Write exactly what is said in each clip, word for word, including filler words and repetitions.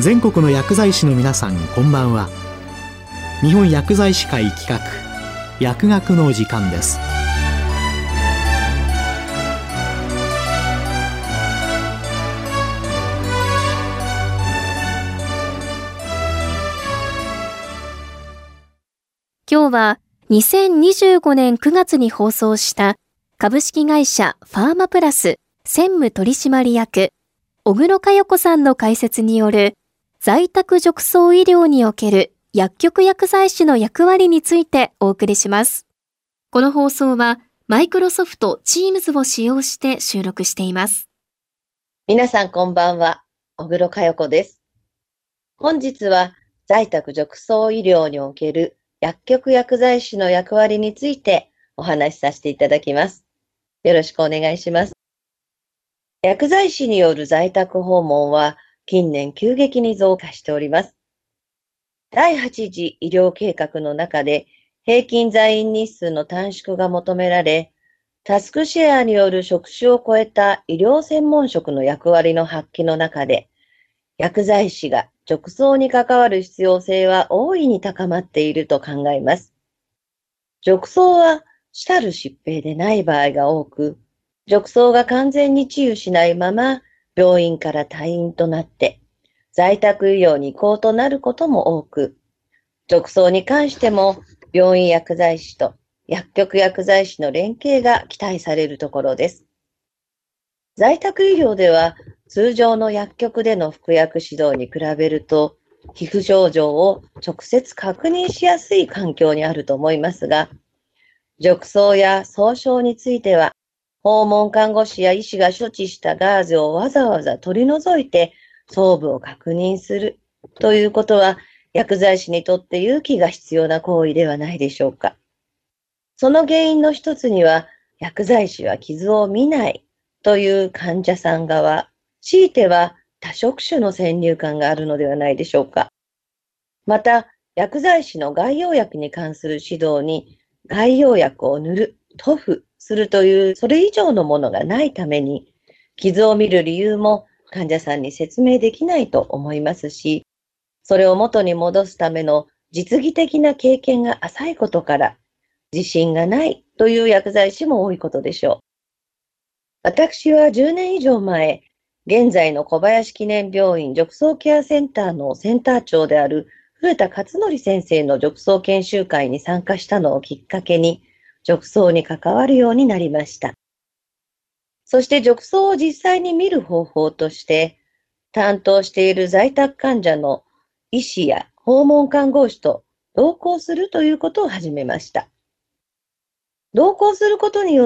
全国の薬剤師の皆さん、こんばんは。日本薬剤師会企画、薬学の時間です。 今日はにせんにじゅうごねんくがつに放送した株式会社ファーマプラス専務取締役小黒佳代子さんの解説による在宅褥瘡医療における薬局薬剤師の役割についてお送りします。この放送はマイクロソフト Teams を使用して収録しています。 皆さんこんばんは、小黒佳代子です。本日は在宅褥瘡医療における薬局薬剤師の役割についてお話しさせていただきます。よろしくお願いします。薬剤師による在宅訪問は近年急激に増加しております。だいはち次医療計画の中で平均在院日数の短縮が求められ、タスクシェアによる職種を超えた医療専門職の役割の発揮の中で、薬剤師が褥瘡に関わる必要性は大いに高まっていると考えます。褥瘡は主たる疾病でない場合が多く、褥瘡が完全に治癒しないまま病院から退院となって在宅医療に移行となることも多く、褥瘡に関しても病院薬剤師と薬局薬剤師の連携が期待されるところです。在宅医療では通常の薬局での服薬指導に比べると、皮膚症状を直接確認しやすい環境にあると思いますが、褥瘡や創傷については、訪問看護師や医師が処置したガーゼをわざわざ取り除いて創部を確認するということは、薬剤師にとって勇気が必要な行為ではないでしょうか。その原因の一つには、薬剤師は傷を見ないという患者さん側、強いては多職種の先入観があるのではないでしょうか。また、薬剤師の外用薬に関する指導に、外用薬を塗る、塗布するというそれ以上のものがないために、傷を見る理由も患者さんに説明できないと思いますし、それを元に戻すための実技的な経験が浅いことから、自信がないという薬剤師も多いことでしょう。私はじゅうねん以上前、現在の小林記念病院褥瘡ケアセンターのセンター長である古田勝則先生の褥瘡研修会に参加したのをきっかけに、褥瘡に関わるようになりました。そして褥瘡を実際に見る方法として、担当している在宅患者の医師や訪問看護師と同行するということを始めました。同行することによって、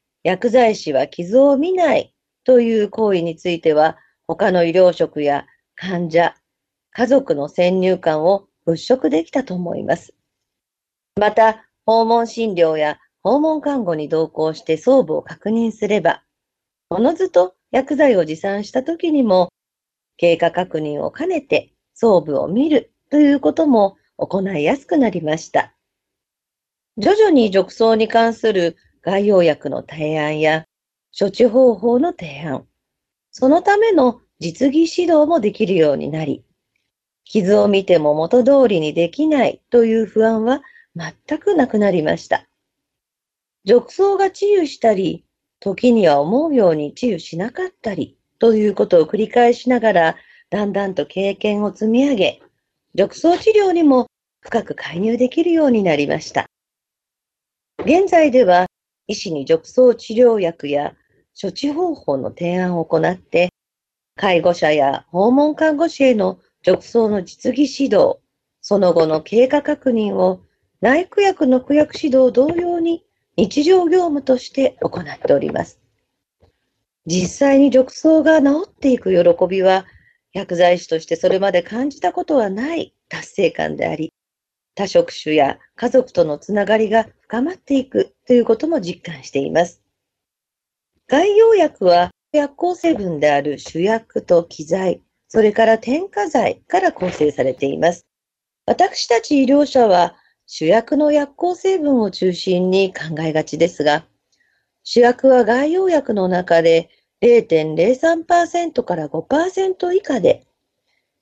薬剤師は傷を見ないという行為については、他の医療職や患者、家族の先入観を払拭できたと思います。また、訪問診療や訪問看護に同行して創部を確認すれば、おのずと薬剤を持参した時にも、経過確認を兼ねて創部を見るということも行いやすくなりました。徐々に褥瘡に関する外用薬の提案や処置方法の提案、そのための実技指導もできるようになり、傷を見ても元通りにできないという不安は全くなくなりました。褥瘡が治癒したり、時には思うように治癒しなかったりということを繰り返しながら、だんだんと経験を積み上げ、褥瘡治療にも深く介入できるようになりました。現在では、医師に褥瘡治療薬や処置方法の提案を行って、介護者や訪問看護師への褥瘡の実技指導、その後の経過確認を内服薬の服薬指導同様に日常業務として行っております。実際に褥瘡が治っていく喜びは、薬剤師としてそれまで感じたことはない達成感であり、他職種や家族とのつながりが深まっていくということも実感しています。外用薬は薬効成分である主薬と基剤、それから添加剤から構成されています。私たち医療者は主薬の薬効成分を中心に考えがちですが、主薬は外用薬の中で れいてんれいさんパーセント から ごパーセント 以下で、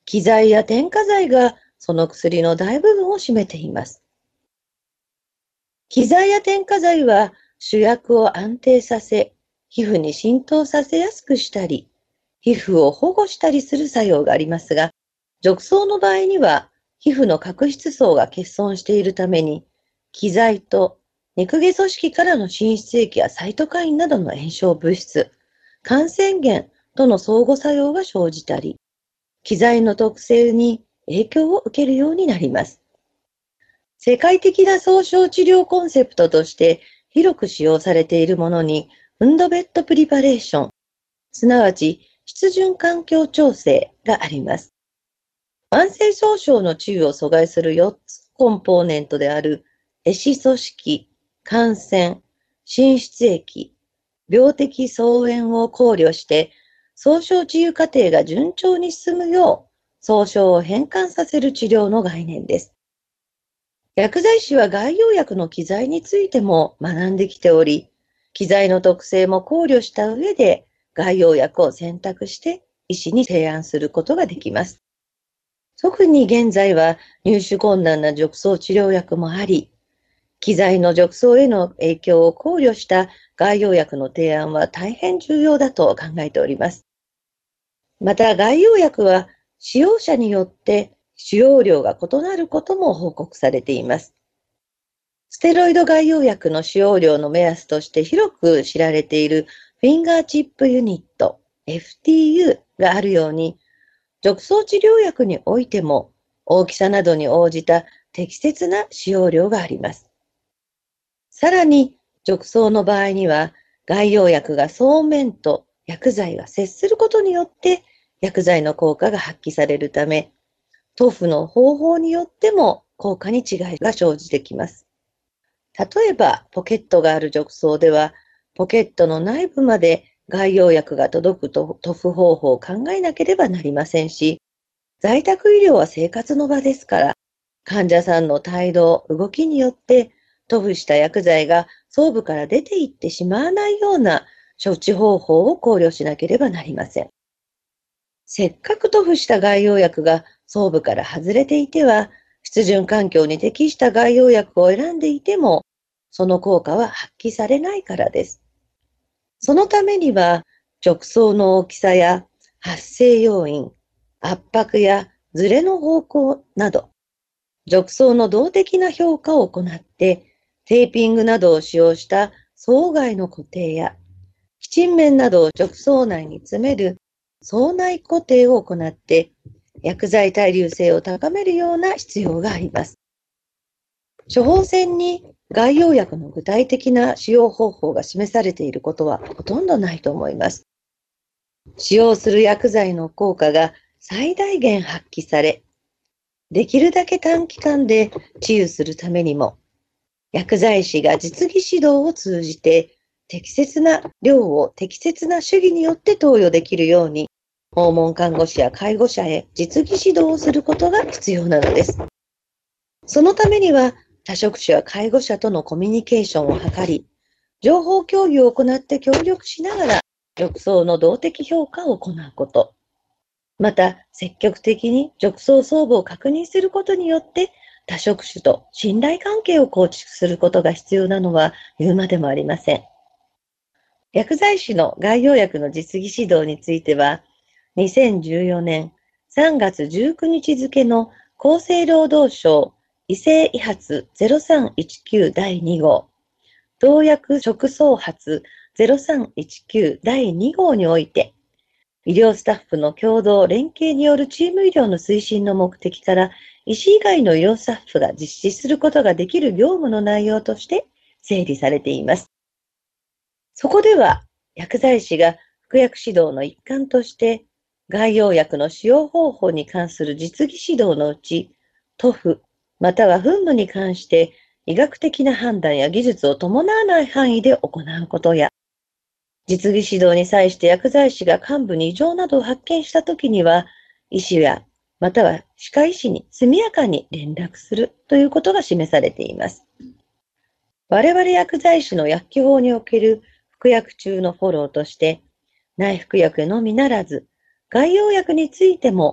機材や添加剤がその薬の大部分を占めています。機材や添加剤は主薬を安定させ、皮膚に浸透させやすくしたり、皮膚を保護したりする作用がありますが、褥瘡の場合には皮膚の角質層が欠損しているために、機材と肉毛組織からの滲出液やサイトカインなどの炎症物質、感染源との相互作用が生じたり、機材の特性に影響を受けるようになります。世界的な総称治療コンセプトとして広く使用されているものに、ウンドベッドプリパレーション、すなわち湿潤環境調整があります。慢性総症の治癒を阻害するよっつコンポーネントである壊死組織、感染、滲出液、病的相縁を考慮して、総症治癒過程が順調に進むよう、総症を変換させる治療の概念です。薬剤師は外用薬の機材についても学んできており、機材の特性も考慮した上で外用薬を選択して医師に提案することができます。特に現在は入手困難な褥瘡治療薬もあり、機材の褥瘡への影響を考慮した外用薬の提案は大変重要だと考えております。また外用薬は使用者によって使用量が異なることも報告されています。ステロイド外用薬の使用量の目安として広く知られているフィンガーチップユニット エフティーユー があるように、褥瘡治療薬においても大きさなどに応じた適切な使用量があります。さらに褥瘡の場合には外用薬がそうめんと薬剤が接することによって薬剤の効果が発揮されるため、塗布の方法によっても効果に違いが生じてきます。例えば、ポケットがある褥瘡では、ポケットの内部まで外用薬が届くと塗布方法を考えなければなりませんし、在宅医療は生活の場ですから、患者さんの態度、動きによって塗布した薬剤が装部から出ていってしまわないような処置方法を考慮しなければなりません。せっかく塗布した外用薬が装部から外れていては、湿潤環境に適した外用薬を選んでいても、その効果は発揮されないからです。そのためには、褥瘡の大きさや発生要因、圧迫やズレの方向など、褥瘡の動的な評価を行って、テーピングなどを使用した層外の固定や、基沈面などを褥瘡内に詰める層内固定を行って、薬剤対流性を高めるような必要があります。処方箋に外用薬の具体的な使用方法が示されていることはほとんどないと思います。使用する薬剤の効果が最大限発揮され、できるだけ短期間で治癒するためにも、薬剤師が実技指導を通じて適切な量を適切な手技によって投与できるように、訪問看護師や介護者へ実技指導をすることが必要なのです。そのためには、多職種や介護者とのコミュニケーションを図り、情報共有を行って協力しながら、褥瘡の動的評価を行うこと。また、積極的に褥瘡装部を確認することによって、多職種と信頼関係を構築することが必要なのは言うまでもありません。薬剤師の外用薬の実技指導については、にせんじゅうよねんさんがつじゅうくにち付の厚生労働省医政医発ゼロさんいちきゅうだいに号、同薬食創発ゼロさんいちきゅうだいに号において、医療スタッフの共同連携によるチーム医療の推進の目的から、医師以外の医療スタッフが実施することができる業務の内容として整理されています。そこでは、薬剤師が服薬指導の一環として、外用薬の使用方法に関する実技指導のうち、塗布または噴霧に関して医学的な判断や技術を伴わない範囲で行うことや、実技指導に際して薬剤師が患部に異常などを発見したときには、医師やまたは歯科医師に速やかに連絡するということが示されています。我々薬剤師の薬機法における服薬中のフォローとして、内服薬のみならず、外用薬についても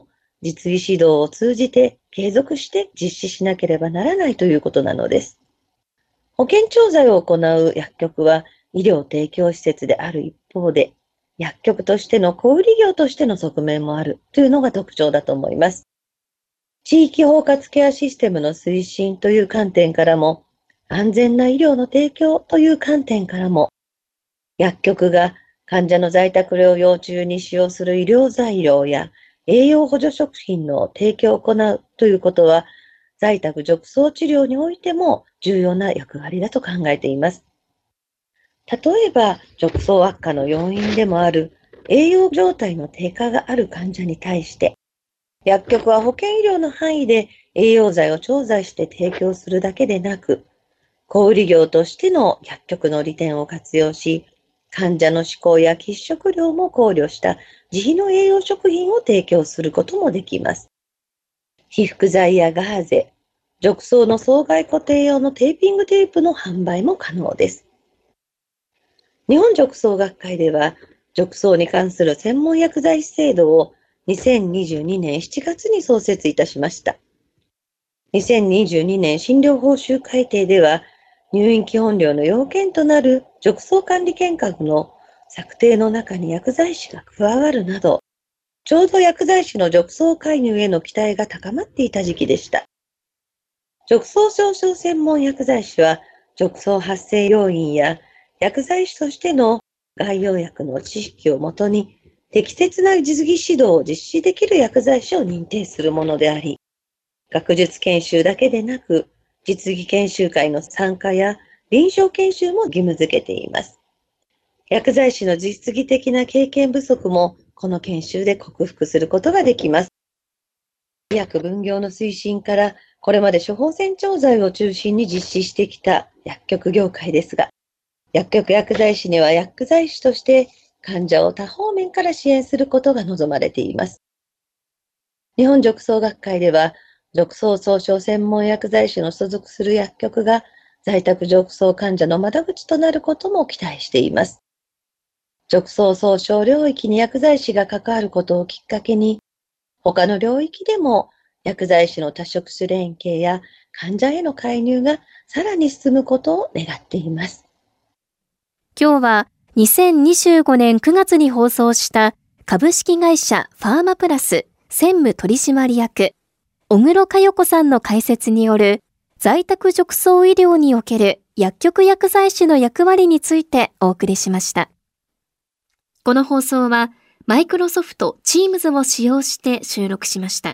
実技指導を通じて継続して実施しなければならないということなのです。保健調剤を行う薬局は医療提供施設である一方で、薬局としての小売業としての側面もあるというのが特徴だと思います。地域包括ケアシステムの推進という観点からも、安全な医療の提供という観点からも、薬局が患者の在宅療養中に使用する医療材料や栄養補助食品の提供を行うということは、在宅褥瘡治療においても重要な役割だと考えています。例えば、褥瘡悪化の要因でもある栄養状態の低下がある患者に対して、薬局は保健医療の範囲で栄養剤を調剤して提供するだけでなく、小売業としての薬局の利点を活用し、患者の嗜好や喫食量も考慮した自費の栄養食品を提供することもできます。被覆剤やガーゼ、褥瘡の双外固定用のテーピングテープの販売も可能です。日本褥瘡学会では、褥瘡に関する専門薬剤師制度をにせんにじゅうにねんしちがつに創設いたしました。にせんにじゅうにねん診療報酬改定では、入院基本料の要件となる褥瘡管理計画の策定の中に薬剤師が加わるなど、ちょうど薬剤師の褥瘡介入への期待が高まっていた時期でした。褥瘡症症専門薬剤師は、褥瘡発生要因や薬剤師としての概要薬の知識をもとに、適切な実技指導を実施できる薬剤師を認定するものであり、学術研修だけでなく、実技研修会の参加や臨床研修も義務付けています。薬剤師の実技的な経験不足もこの研修で克服することができます。医薬分業の推進からこれまで処方箋調剤を中心に実施してきた薬局業界ですが、薬局薬剤師には薬剤師として患者を多方面から支援することが望まれています。日本褥瘡学会では、褥瘡総称専門薬剤師の所属する薬局が在宅褥瘡患者の窓口となることも期待しています。褥瘡総称領域に薬剤師が関わることをきっかけに、他の領域でも薬剤師の多職種連携や患者への介入がさらに進むことを願っています。 今日はにせんにじゅうごねんくがつに放送した株式会社ファーマプラス専務取締役小黒佳代子さんの解説による在宅褥瘡医療における薬局薬剤師の役割についてお送りしました。この放送はマイクロソフト Teams を使用して収録しました。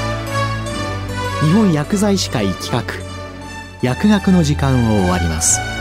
日本薬剤師会企画薬学の時間を終わります。